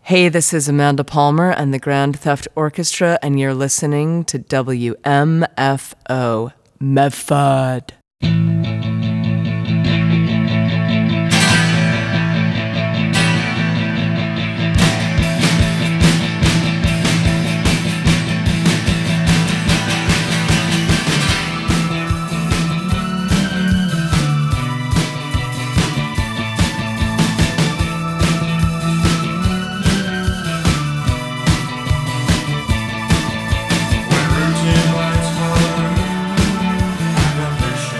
Hey, this is Amanda Palmer and the Grand Theft Orchestra, and you're listening to WMFO Medford. When routine lights hard, I got the shame.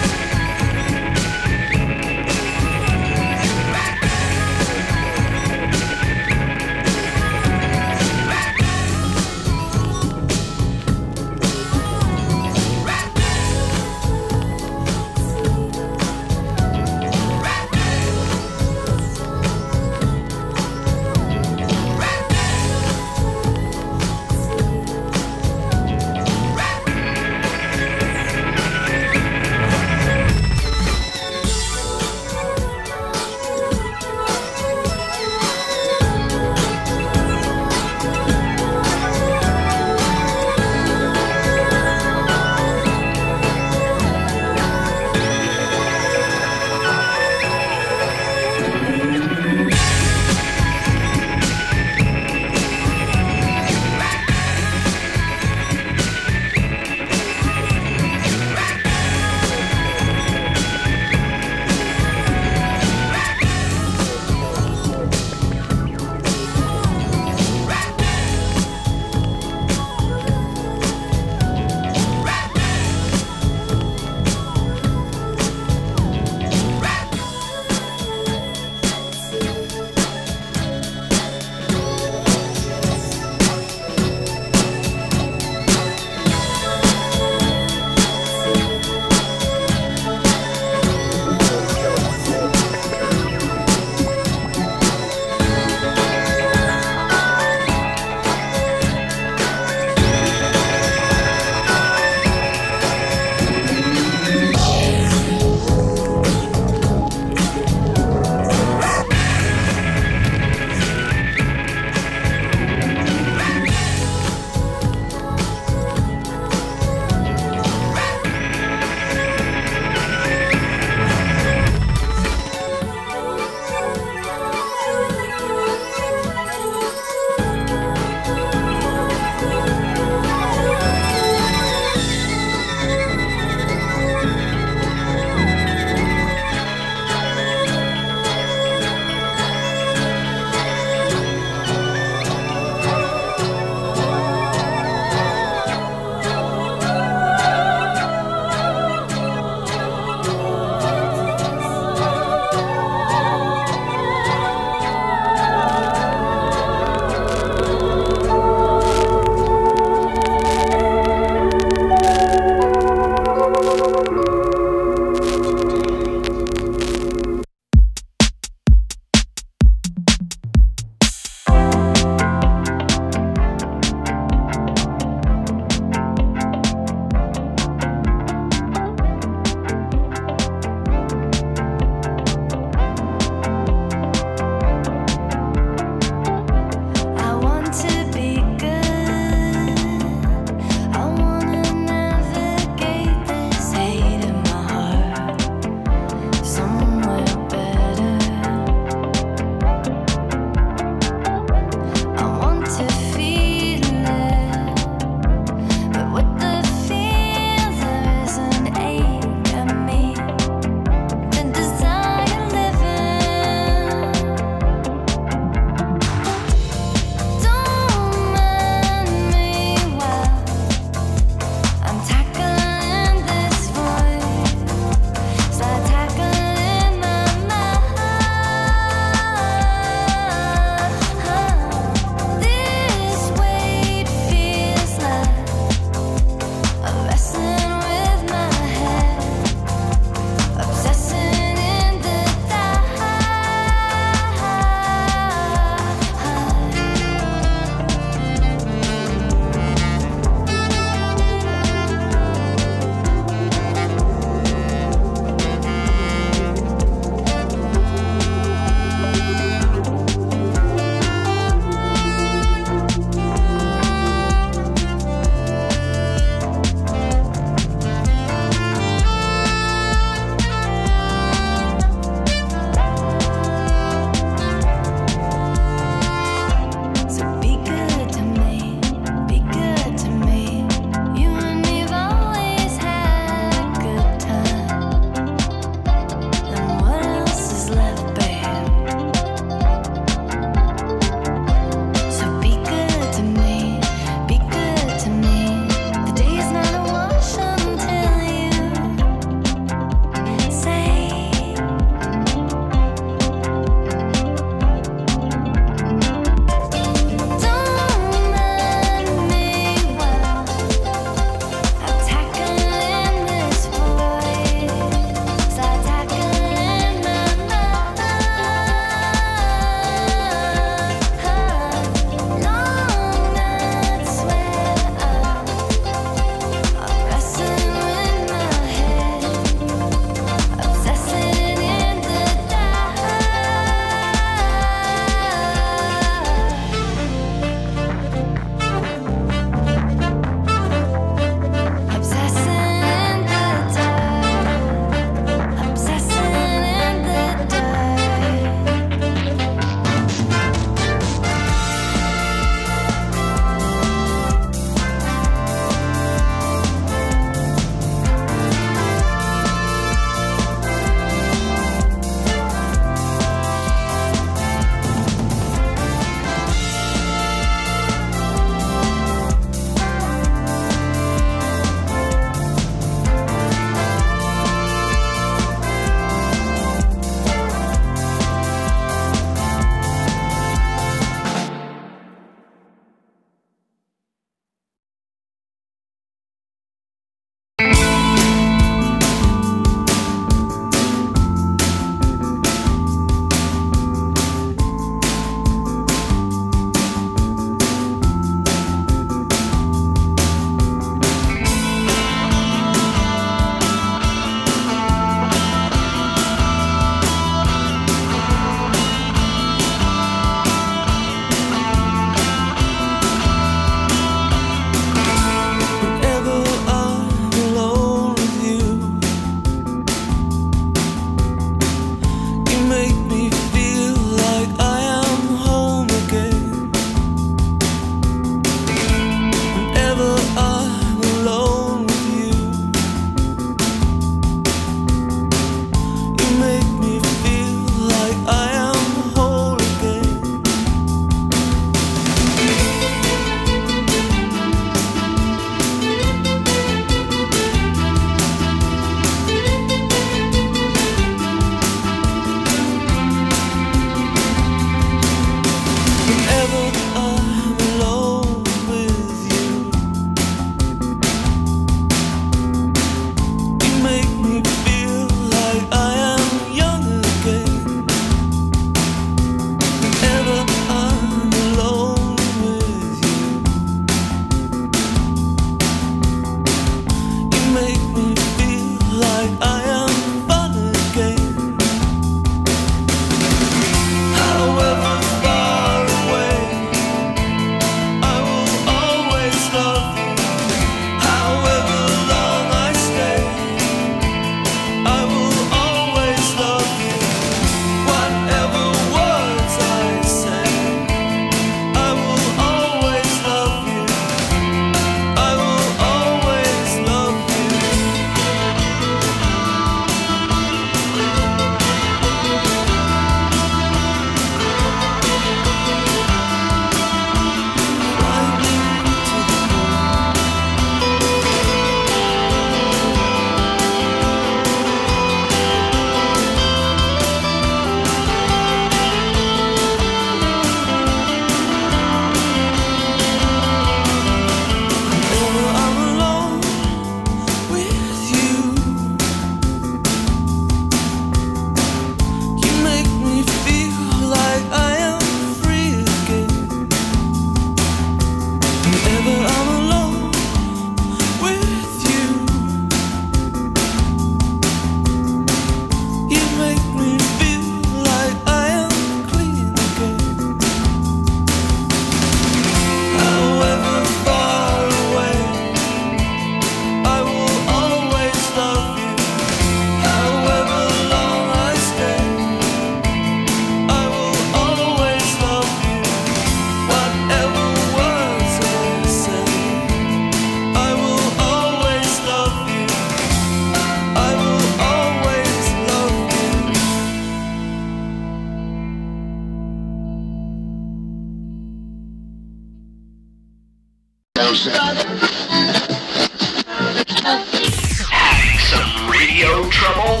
Having some radio trouble?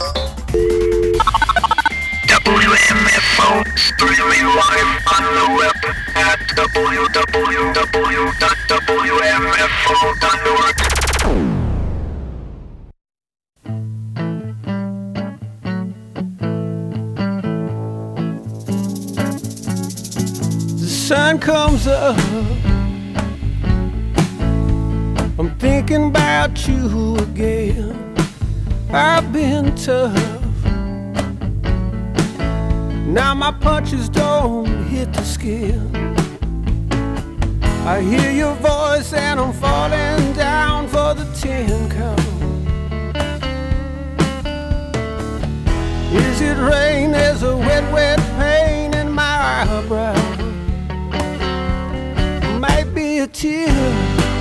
WMFO streaming live on the web at www.wmfo.org. The sun comes up, I'm thinking about you again. I've been tough, now my punches don't hit the skin. I hear your voice and I'm falling down for the 10 count. Is it rain? There's a wet, wet pain in my eyebrow. Might be a tear,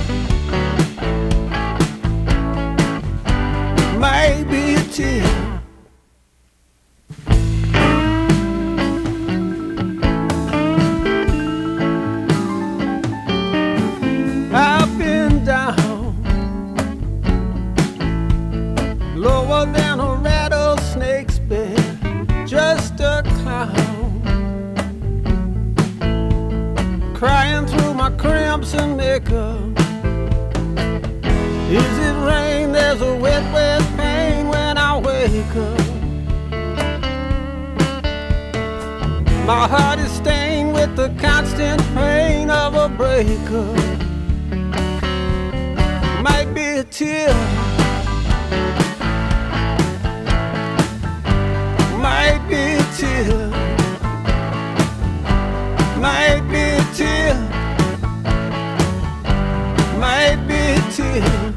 might be a tear. I've been down, lower than a rattlesnake's bed, just a clown, crying through my crimson makeup. Is it rain? There's a wet, wet pain when I wake up. My heart is stained with the constant pain of a breakup. Might be a tear, might be a tear, might be a tear, might be a tear.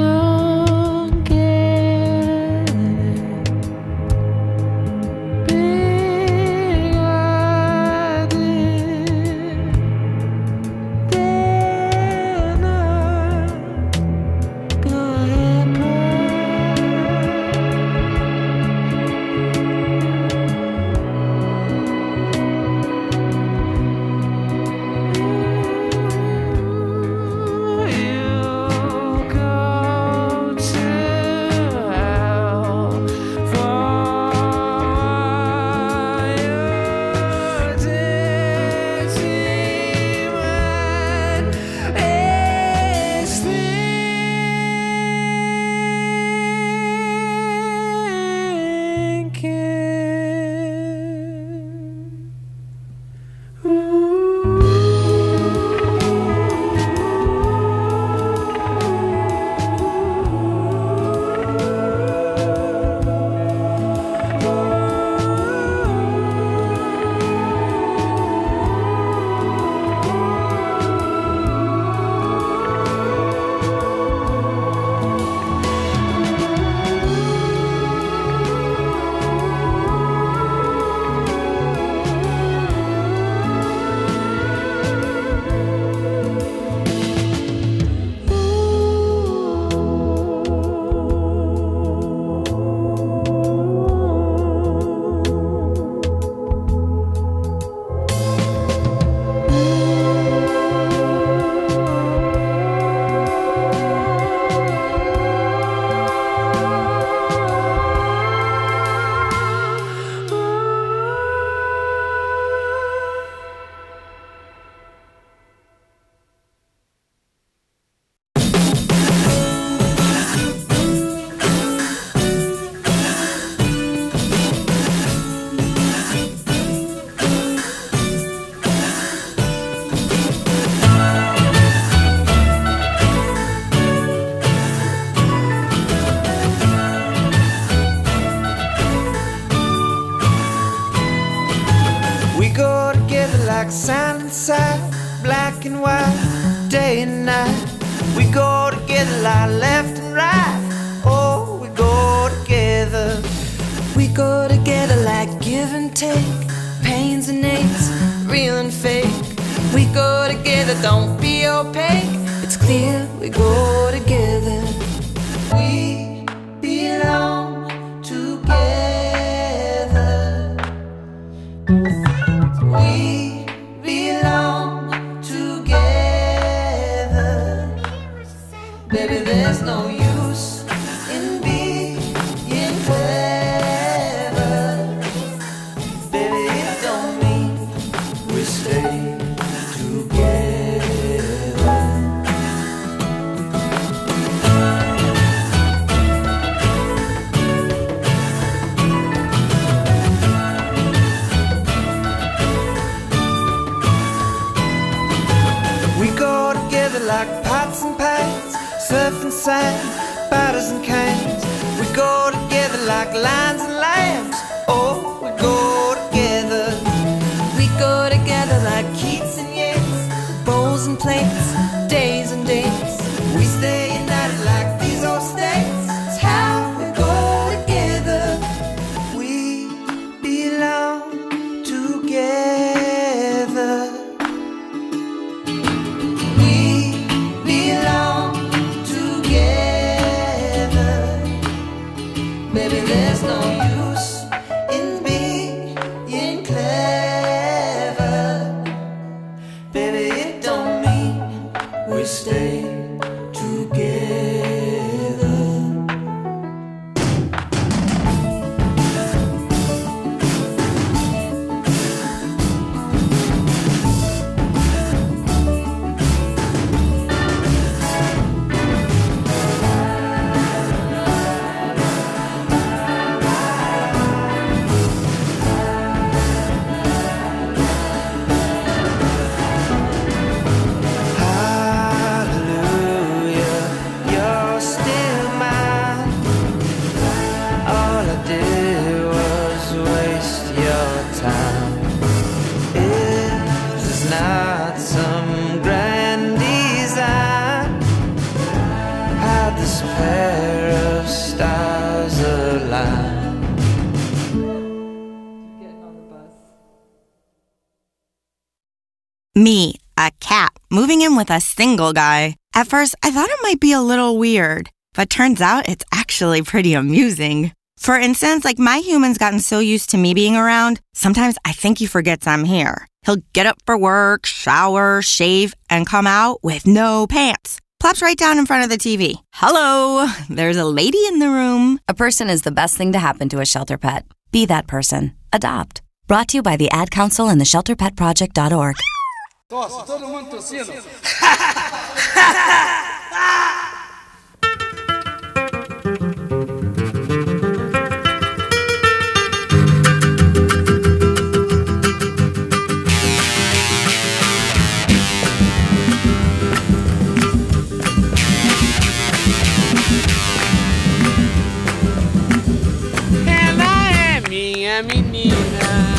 don't get it. Big idea. Then I'm gonna side and side, black and white, day and night. We go together like left and right. Oh, we go together. We go together like give and take, pains and aches, real and fake. We go together, don't be opaque. It's clear we go together. We belong together. We belong together. Baby, there's no use in being clever. Baby, it don't mean we stay together. We go together like pots and pans, surf and sand, batters and cans. We go together like lions and lambs. Oh, we go together. We go together like Keats and Yeats, bowls and plates, days and dates. We stay united like these old states. It's how we go together. We belong together. We belong together. Baby, there's no use in being clever. Baby, it don't mean we stay together. pair of stars align. Me, a cat, moving in with a single guy. At first, I thought it might be a little weird, but turns out it's actually pretty amusing. For instance, like my human's gotten so used to me being around, sometimes I think he forgets I'm here. He'll get up for work, shower, shave, and come out with no pants. Plops right down in front of the TV. Hello, there's a lady in the room. A person is the best thing to happen to a shelter pet. Be that person. Adopt. Brought to you by the Ad Council and the ShelterPetProject.org. Tosse, todo mundo tossindo. Ela é minha menina.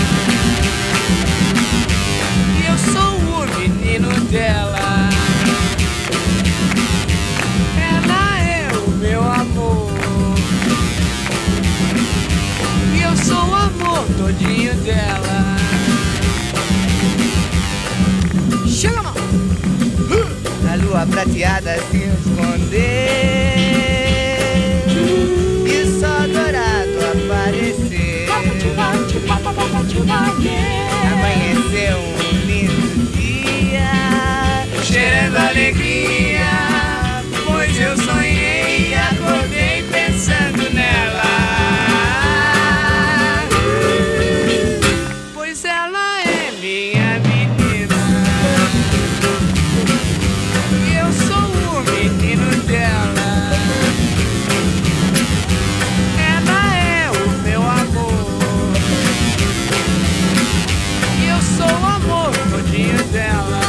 Dela. Ela é o meu amor e eu sou o amor todinho dela. Chega, mano! A lua prateada se escondeu e o sol dourado apareceu. Amanheceu um lindo dia, cheirando alegria, pois eu sonhei e acordei pensando nela. Pois ela é minha menina e eu sou o menino dela. Ela é o meu amor e eu sou o amor todinho dela.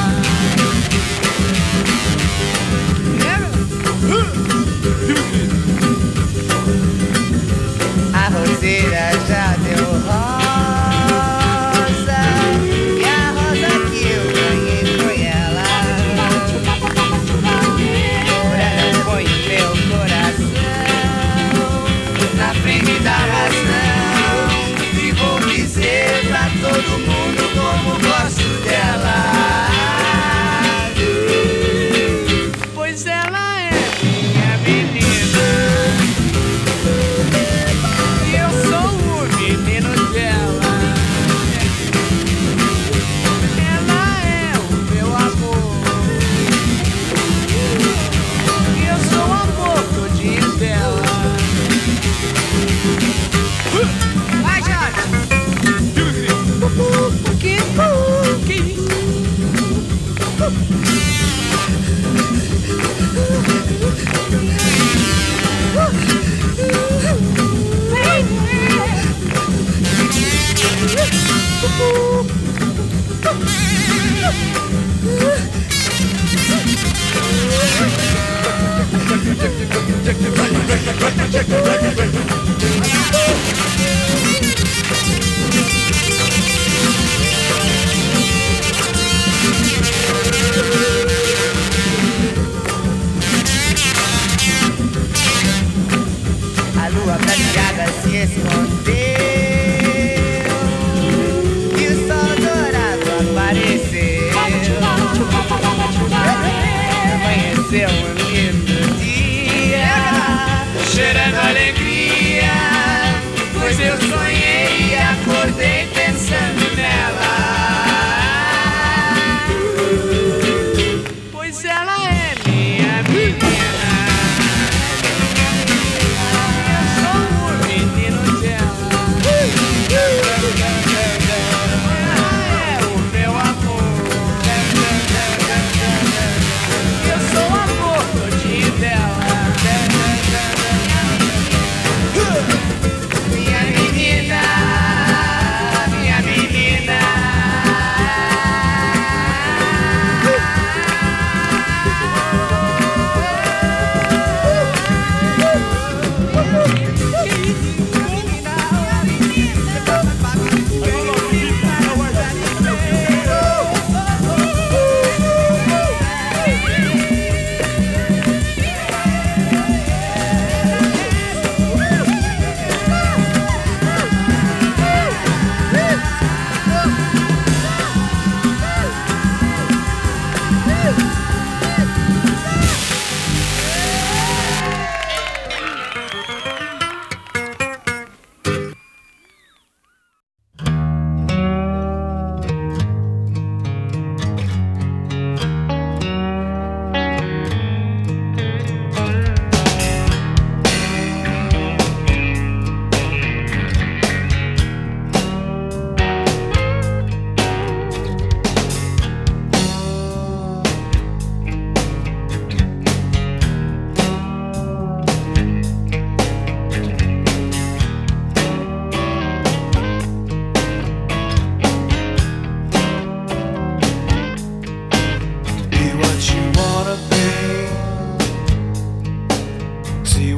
A roseira já deu rosa e a rosa que eu ganhei foi ela. Morada põe meu coração na frente da razão e vou dizer pra todo mundo como gosto dela. Pois ela é minha menina e eu sou o menino dela. Ela é o meu amor e eu sou o amor todinho dela. Vai, Jorge! Que isso? A lua prateada se escondeu e o sol dourado apareceu. Amanheceu um lindo dia, cheirando alegria, pois eu sonhei e acordei pensando nela. Pois ela é minha menina. Eu sou o menino dela.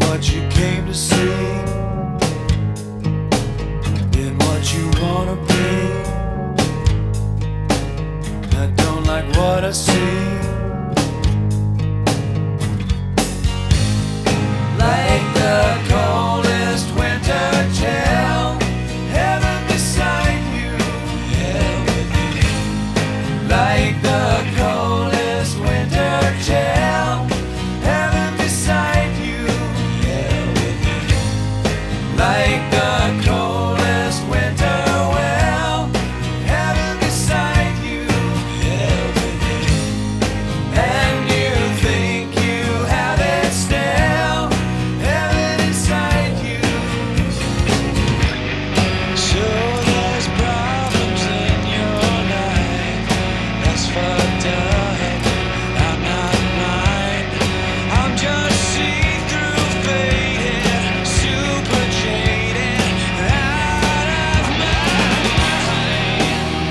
what you came to see, in what you wanna be. I don't like what I see. Like the coldest winter chill, heaven beside you, hell with you. Like the coldest winter chill, heaven beside you, hell with you. Like the coldest winter well, heaven beside you, hell with you. And you think you have it still, heaven inside you. So there's problems in your life, that's fucked up. I'm not mine. I'm just see-through faded, super jaded, out of my mind.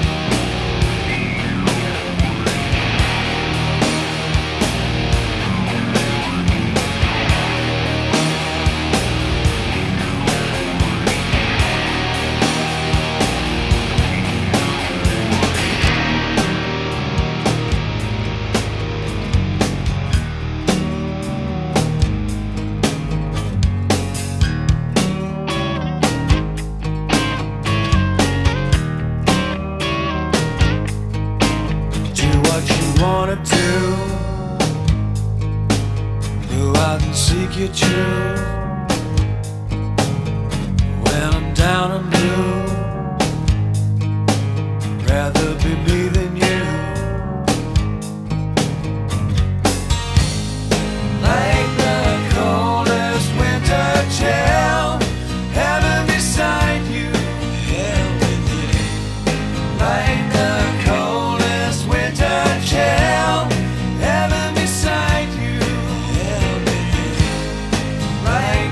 Do what you wanna do, go out and seek your truth. When I'm down and blue, rather be me than you. Like the coldest winter chill, heaven beside you, hell with you. Like the coldest winter chill, heaven beside you, hell with you. Like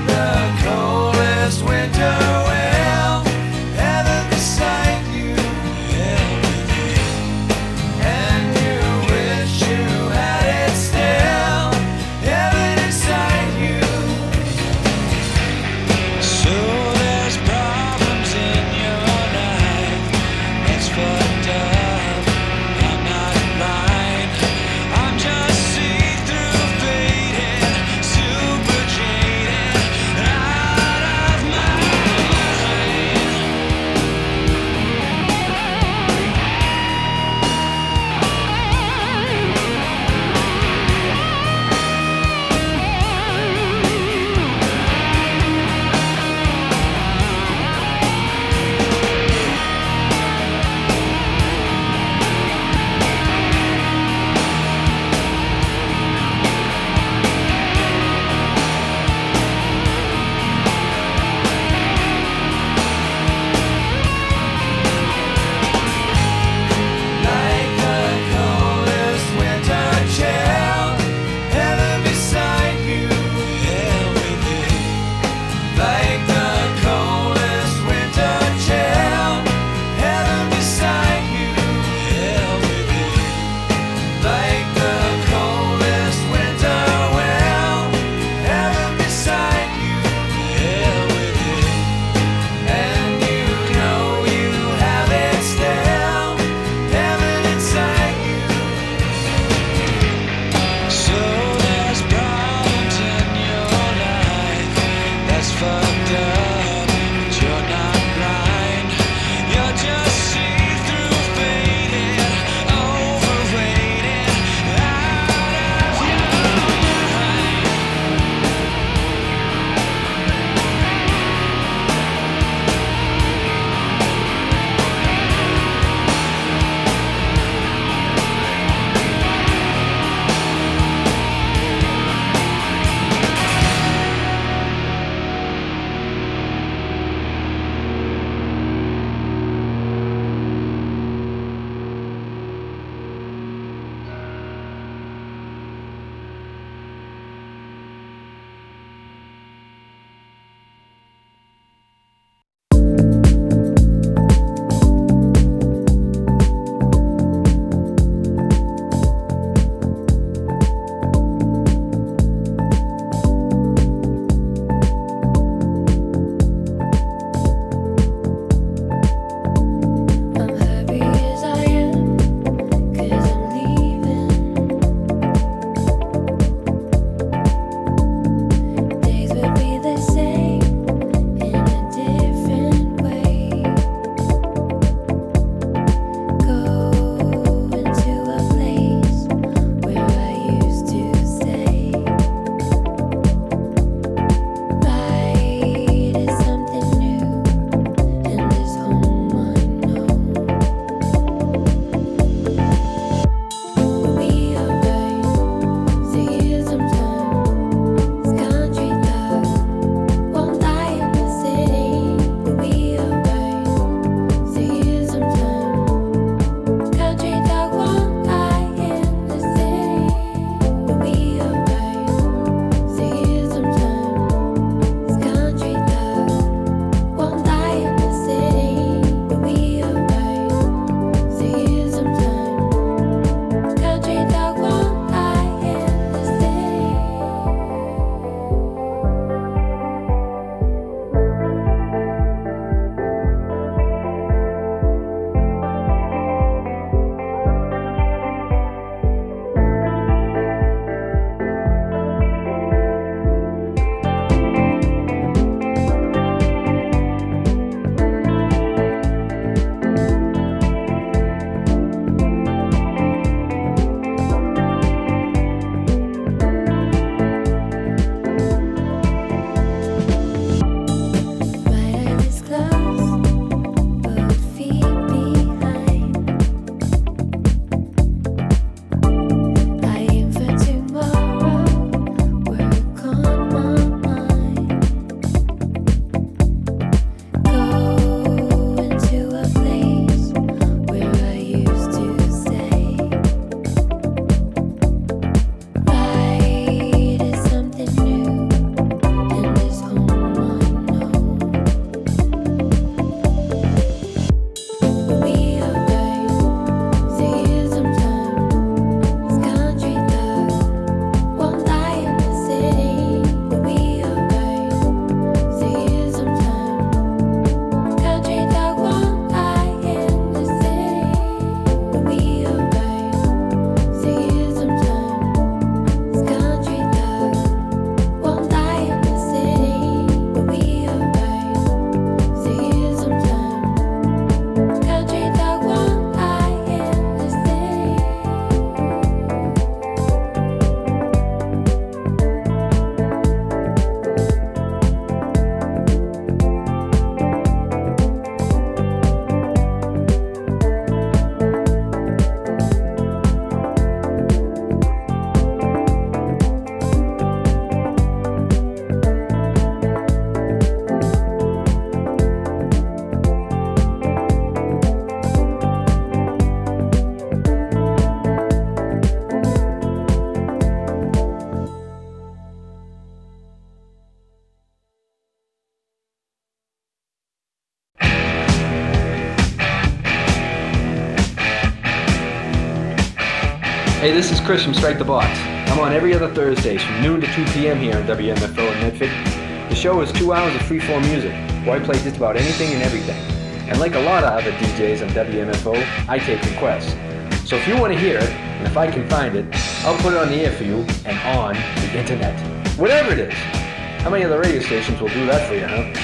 Hey, this is Chris from Strike the Box. I'm on every other Thursdays from noon to 2 p.m. here on WMFO in Medford. The show is 2 hours of free-form music, where I play just about anything and everything. And like a lot of other DJs on WMFO, I take requests. So if you want to hear it, and if I can find it, I'll put it on the air for you and on the internet. Whatever it is. How many other radio stations will do that for you, huh?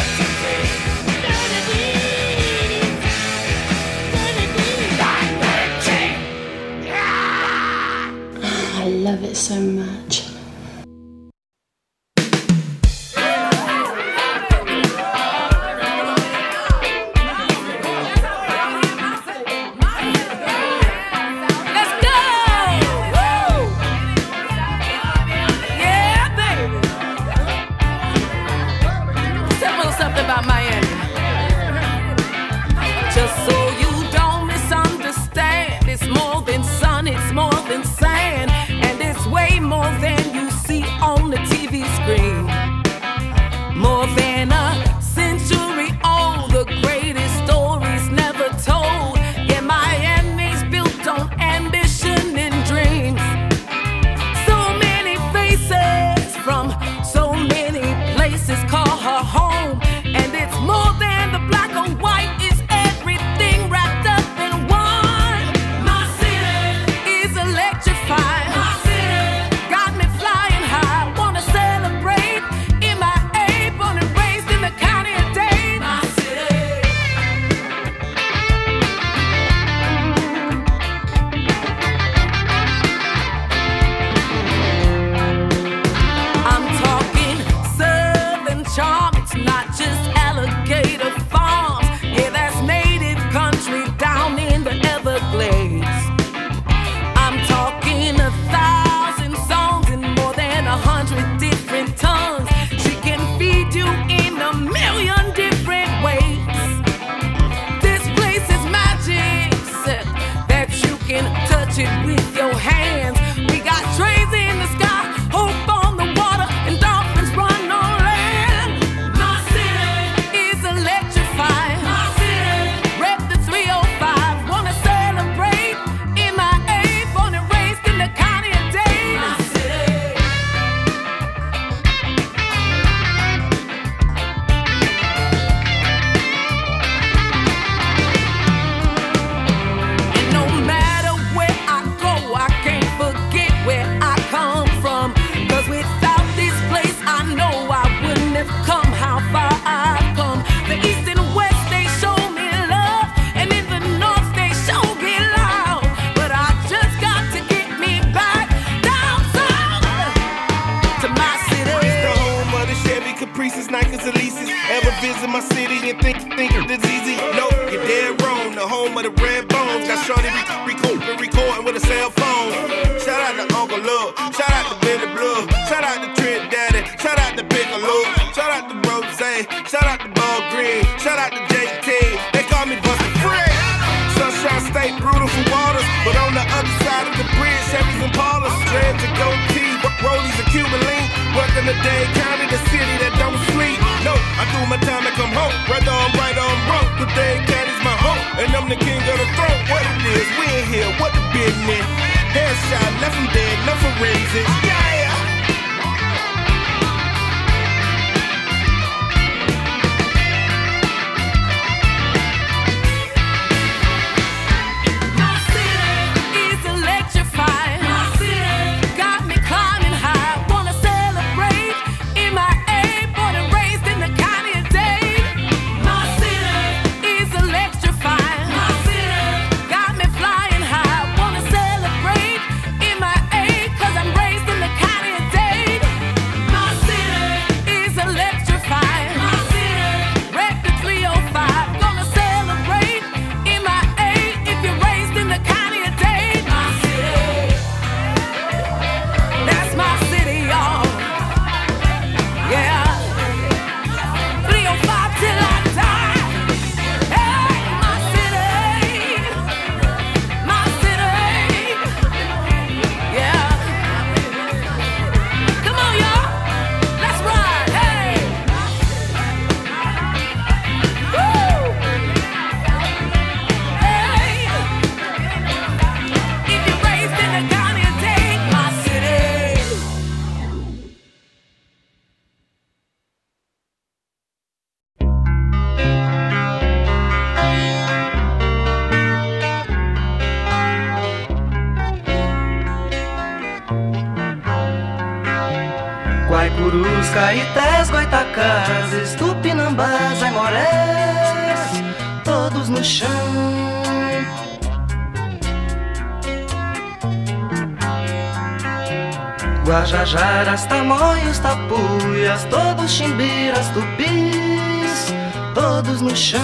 I love it so much. Cause I'm raised in the Caetés, Goitacazes, Tupinambás, Aimorés, todos no chão. Guajajaras, Tamoios, Tapuias, todos chimbiras, tupis, todos no chão.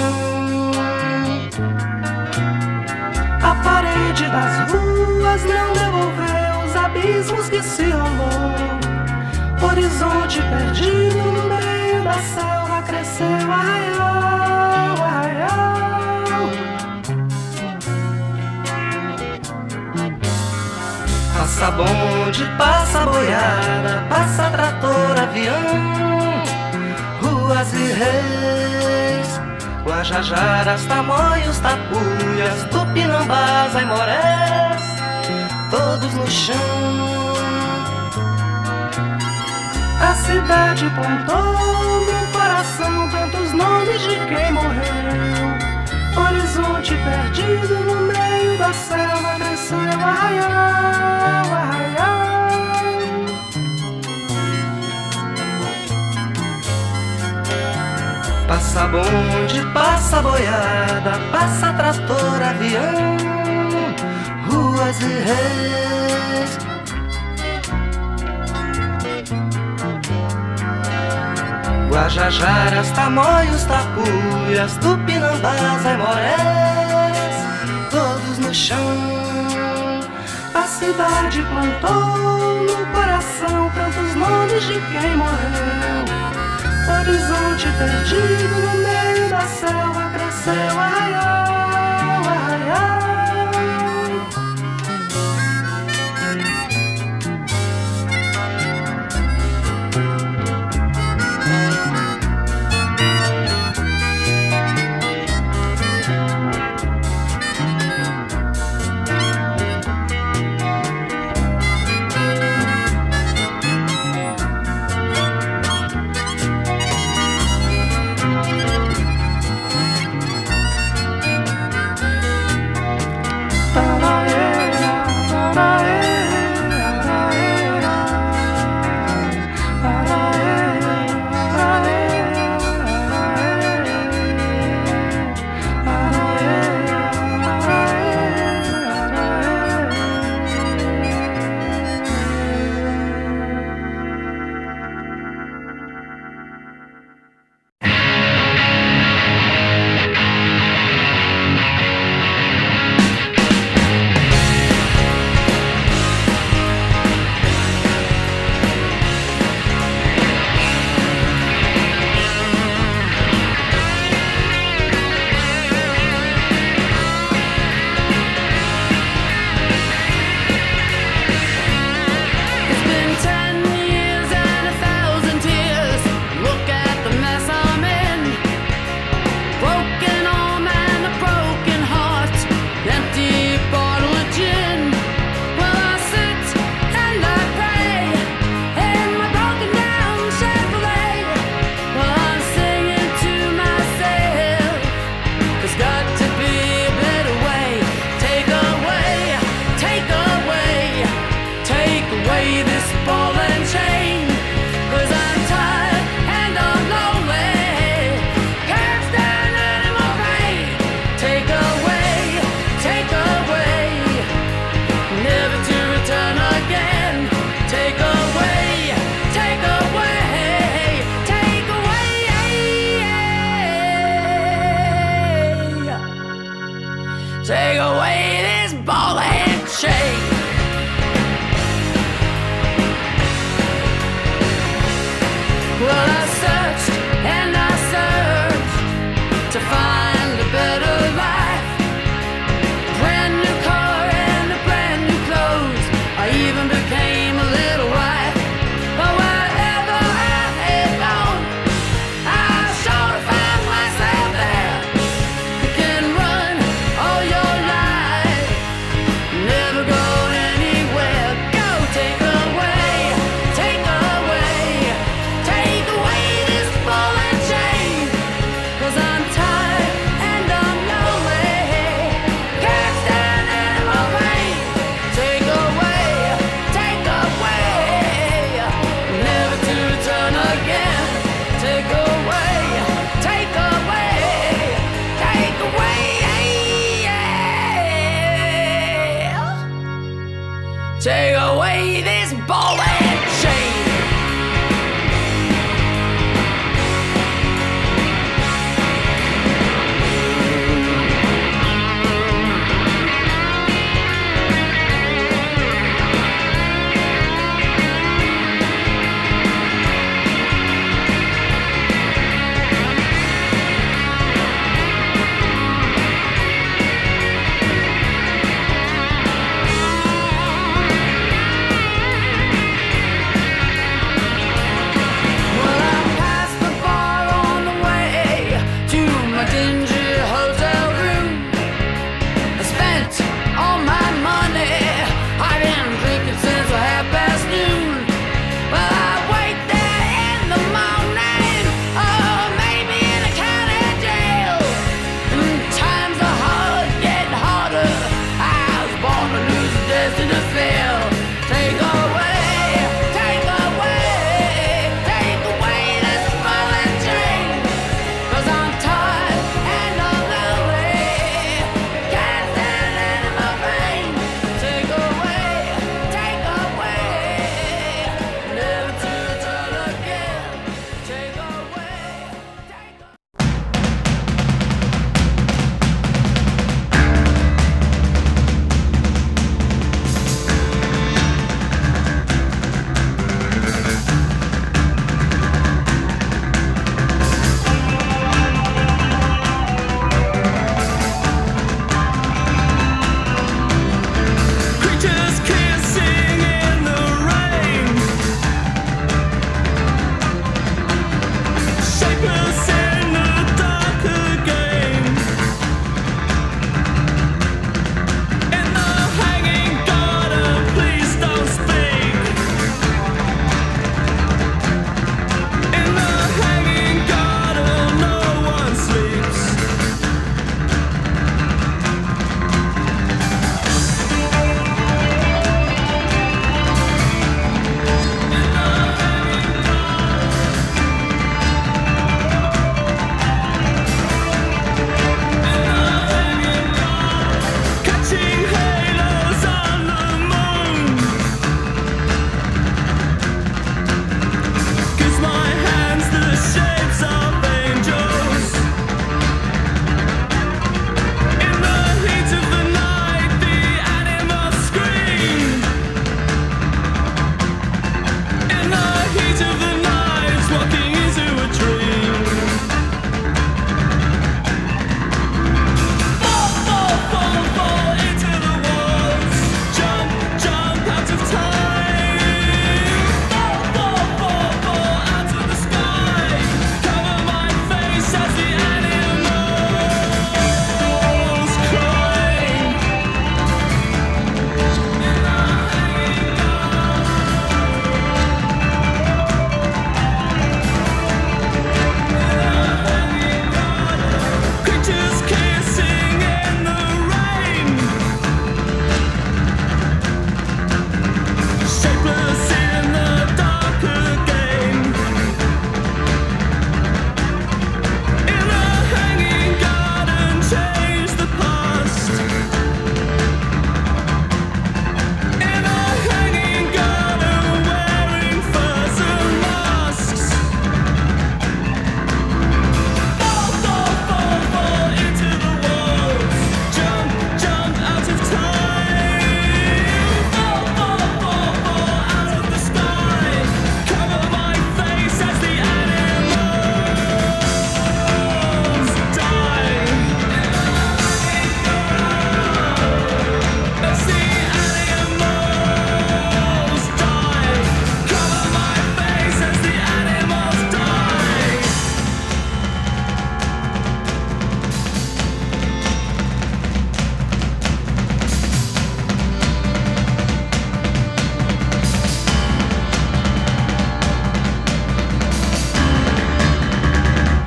A parede das ruas não devolveu os abismos que se rolou. Horizonte perdido no meio da selva cresceu, arraial, arraial. Passa bonde, passa boiada, passa trator, avião, ruas e reis, Guajajaras, Tamoios, Tapuias, Tupinambás, Aimorés, todos no chão. A cidade plantou no coração tantos nomes de quem morreu. Horizonte perdido no meio da selva cresceu, arraial, arraial. Passa bonde, passa boiada, passa trator, avião, ruas e reis. Guajajaras, Tamoios, Tapuias, Tupinambás, Aimorés, todos no chão. A cidade plantou no coração tantos nomes de quem morreu. Horizonte perdido no meio da selva cresceu, arraial, arraial. Take away